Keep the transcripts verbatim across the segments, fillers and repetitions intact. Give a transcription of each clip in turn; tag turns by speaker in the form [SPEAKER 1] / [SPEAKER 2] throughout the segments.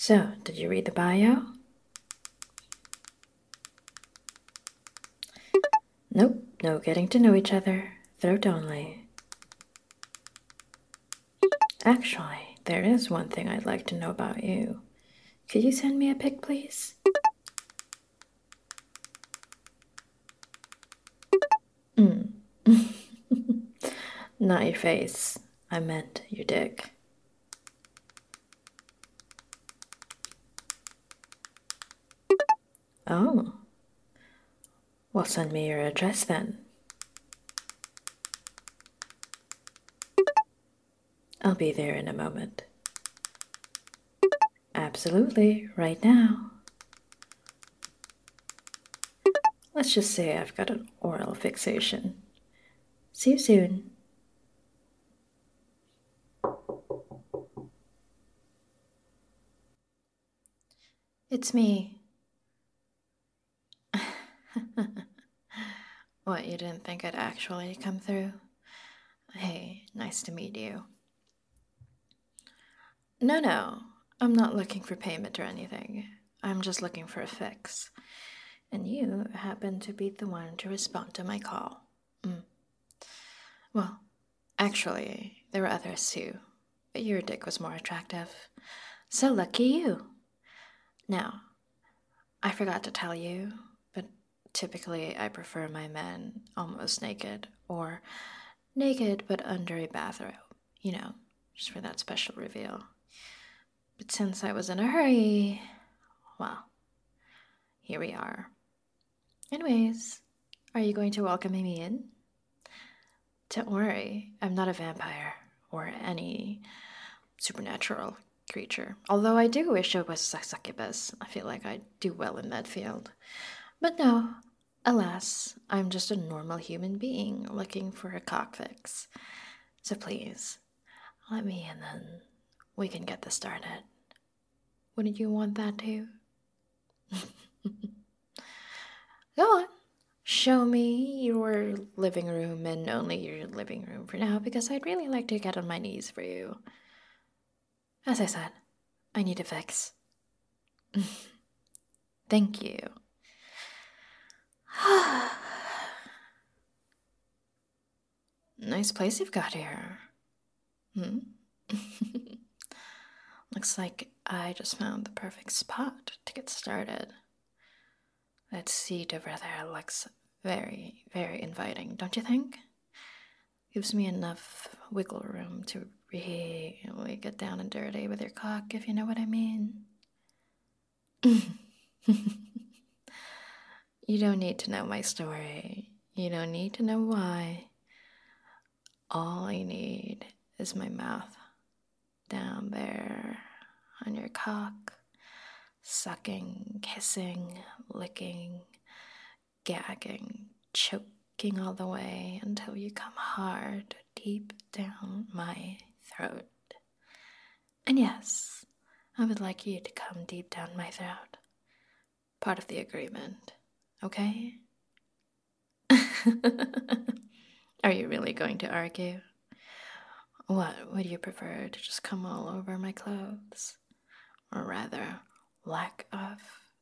[SPEAKER 1] So, did you read the bio? Nope, no getting to know each other. Throat only. Actually, there is one thing I'd like to know about you. Could you send me a pic, please? Mm. Not your face. I meant your dick. Oh. Well, send me your address then. I'll be there in a moment. Absolutely, right now. Let's just say I've got an oral fixation. See you soon. It's me. What, you didn't think I'd actually come through? Hey, nice to meet you. No, no, I'm not looking for payment or anything. I'm just looking for a fix. And you happen to be the one to respond to my call. Mm. Well, actually, there were others too, but your dick was more attractive. So lucky you. Now, I forgot to tell you, but typically I prefer my men almost naked, or naked but under a bathrobe, you know, just for that special reveal. But since I was in a hurry, well, here we are. Anyways, are you going to welcome me in? Don't worry, I'm not a vampire or any supernatural creature. Although I do wish I was a succubus. I feel like I'd do well in that field. But no, alas, I'm just a normal human being looking for a cock fix. So please, let me in and we can get this started. Wouldn't you want that too? Go on. Show me your living room and only your living room for now because I'd really like to get on my knees for you. As I said, I need a fix. Thank you. Nice place you've got here. Hmm? Looks like I just found the perfect spot to get started. That seat over there looks very, very inviting, don't you think? Gives me enough wiggle room to really get down and dirty with your cock, if you know what I mean. You don't need to know my story. You don't need to know why. All I need is my mouth down there on your cock, sucking, kissing, licking, gagging, choking all the way until you come hard deep down my throat. And yes, I would like you to come deep down my throat. Part of the agreement, okay? Are you really going to argue? What, would you prefer to just come all over my clothes? Or rather, lack of?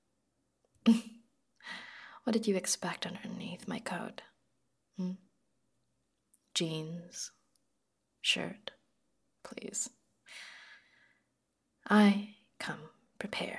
[SPEAKER 1] What did you expect underneath my coat? Hmm? Jeans? Shirt? Please. I come prepared.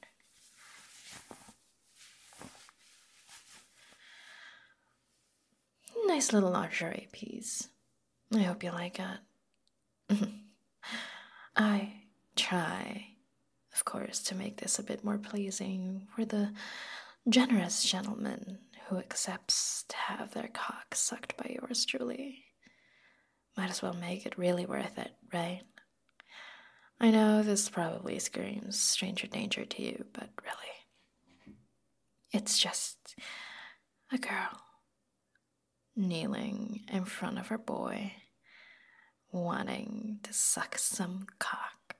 [SPEAKER 1] Nice little lingerie piece. I hope you like it. I try, of course, to make this a bit more pleasing for the generous gentleman who accepts to have their cock sucked by yours truly. Might as well make it really worth it, right? I know this probably screams stranger danger to you, but really, it's just a girl kneeling in front of her boy, wanting to suck some cock.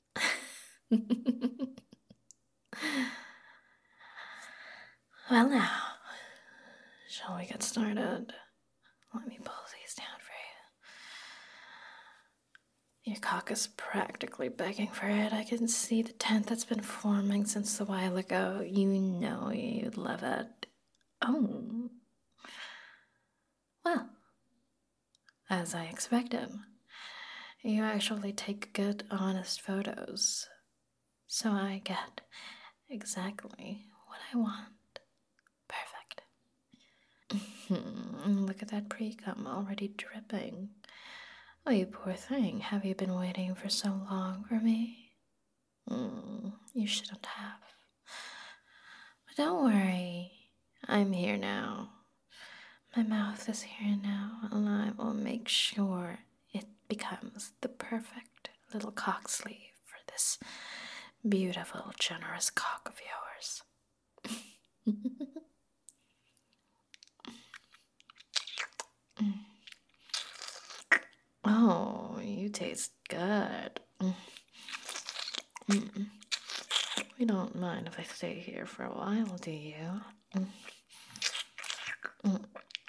[SPEAKER 1] Well, now, shall we get started? Let me pull these down for Your cock is practically begging for it. I can see the tent that's been forming since a while ago. You know you'd love it. Oh. Well, as I expected, you actually take good, honest photos. So I get exactly what I want. Perfect. Look at that pre-cum already dripping. Oh, you poor thing. Have you been waiting for so long for me? Mm, you shouldn't have. But don't worry. I'm here now. My mouth is here now, and I will make sure it becomes the perfect little cock sleeve for this beautiful, generous cock of yours. Oh, you taste good. Mm-mm. You don't mind if I stay here for a while, do you? Mm.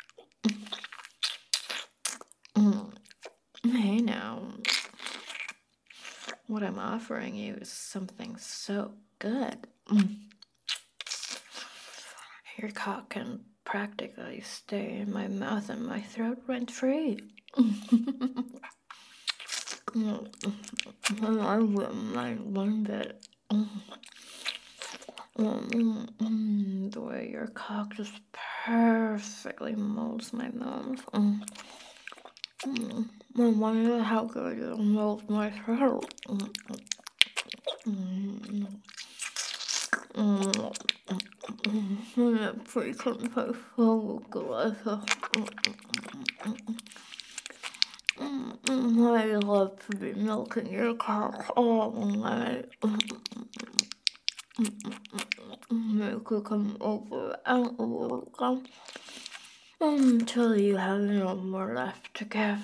[SPEAKER 1] Mm. Hey now, what I'm offering you is something so good. Mm. Your cock can practically stay in my mouth and my throat rent free. I wouldn't mind one bit. The way your cock just perfectly molds my mouth. I wonder how good it'll mold my throat. That pre-cum tastes so delicious. I love to be milking your cock all night. Make you come over and over until you have no more left to give.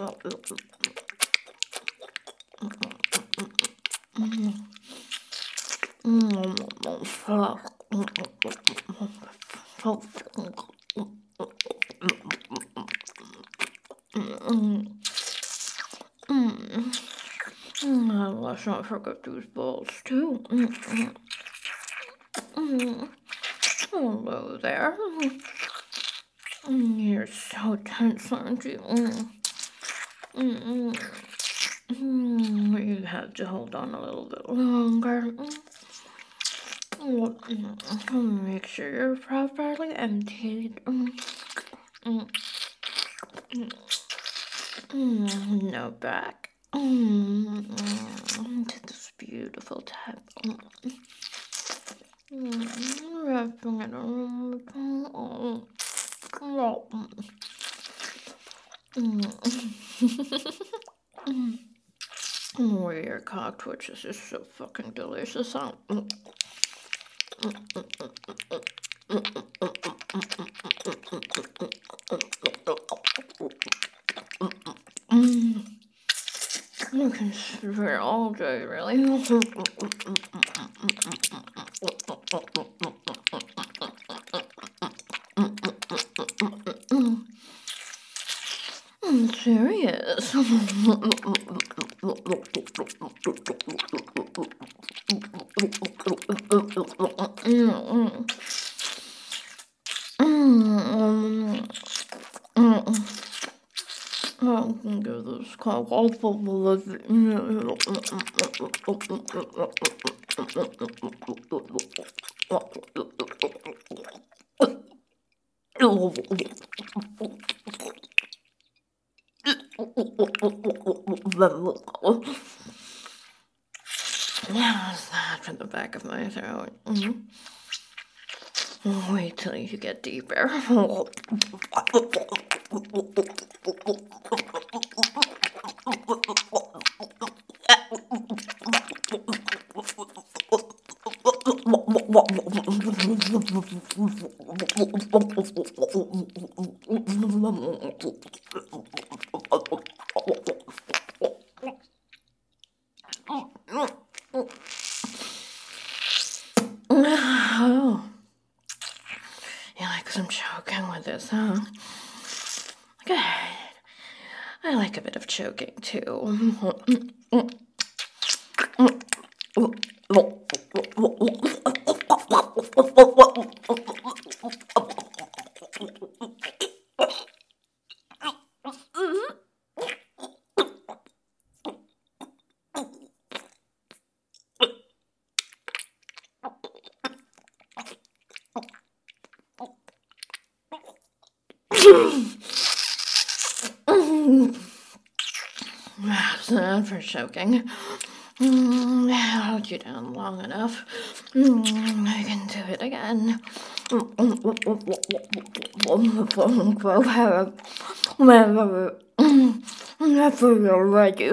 [SPEAKER 1] Let's not forget these balls too. Hello there. You're so tense, aren't you? You have to hold on a little bit longer. Make sure you're properly emptied. No back. To this beautiful tap. Wrapping it around the tongue. Oh, your cock twitches is so fucking delicious, huh? You can sit here all day, really. I'm serious. I can give this cock all full of it. How's that from the back of my throat? Mm-hmm. Wait till you get deeper. Oh, you like some choking with this, huh? Good. I like a bit of choking too. That's enough for choking. Mm, I held you down long enough. Mm, I can do it again. Whenever you're ready.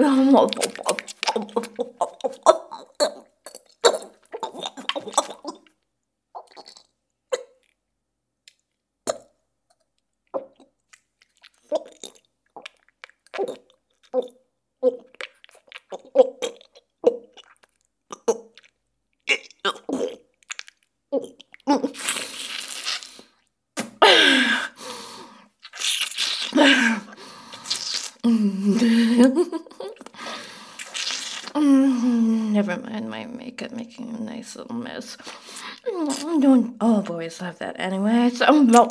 [SPEAKER 1] Never mind my makeup making a nice little mess. Don't all boys have that anyway. So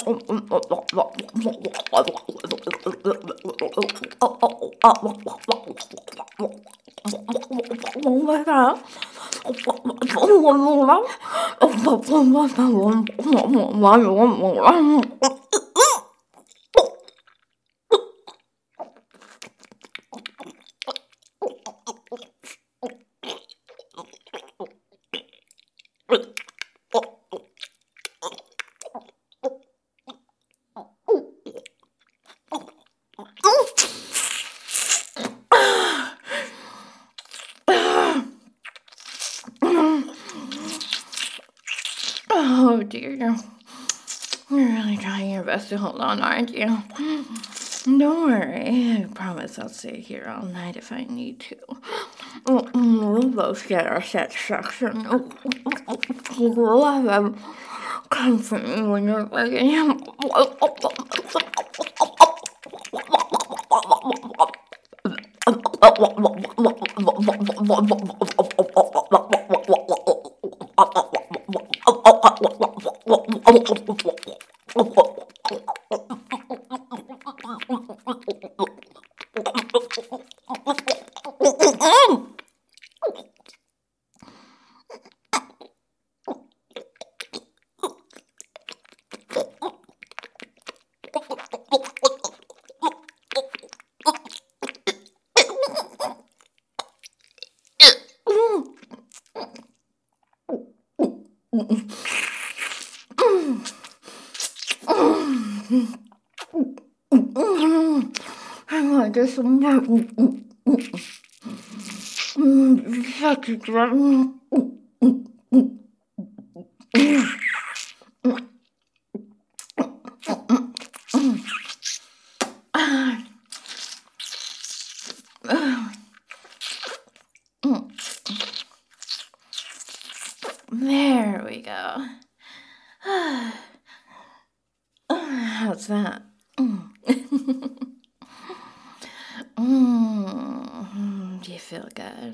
[SPEAKER 1] oh dear. You're really trying your best to hold on, aren't you? Don't worry. I promise I'll stay here all night if I need to. We'll both get our satisfaction. We'll have them comfort me when you're ready. I want this more. Such a drug. There we go. How's that? Mm. mm. Do you feel good?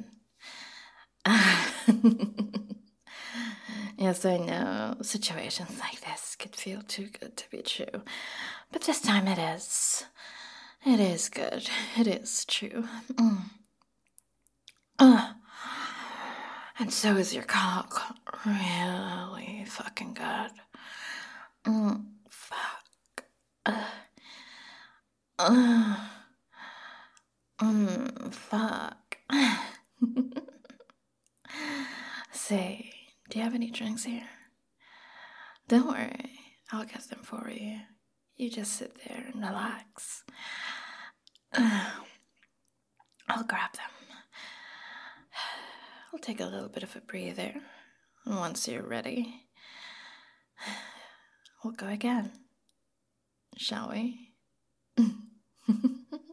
[SPEAKER 1] Yes, I know. Situations like this could feel too good to be true. But this time it is. It is good. It is true. Mm. Uh. And so is your cock. Really fucking good. Mm. Fuck. Uh. Uh. Mm. Fuck. Say, do you have any drinks here? Don't worry, I'll get them for you. You just sit there and relax. Uh, I'll grab them. I'll take a little bit of a breather. And once you're ready, we'll go again. Shall we?